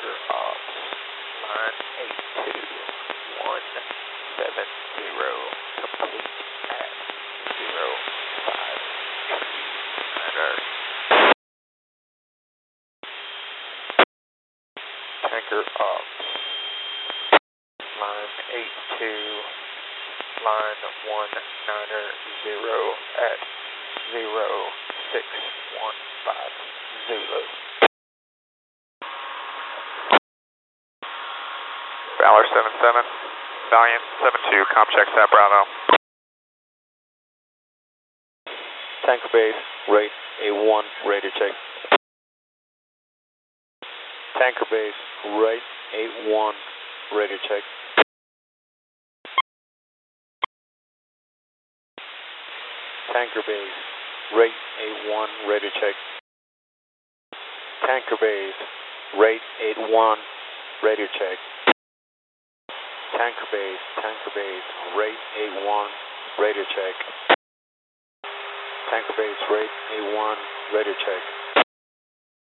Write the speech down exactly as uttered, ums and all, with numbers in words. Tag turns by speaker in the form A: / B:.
A: Tanker ops, line eight two one seven zero, complete at zero five niner. Tanker ops, line eight two, line one niner zero at zero six one five Zulu. Valor seven seven, Valiant seven two, comp check Sat Bravo.
B: Tanker base, rate A one, radar check. Tanker base, rate A one, radar check. Tanker base, rate A one, radar check. Tanker base, rate eight one, radar check. Tanker base, tanker base, rate eight one, radar check. Tanker base, rate eight one, radar check.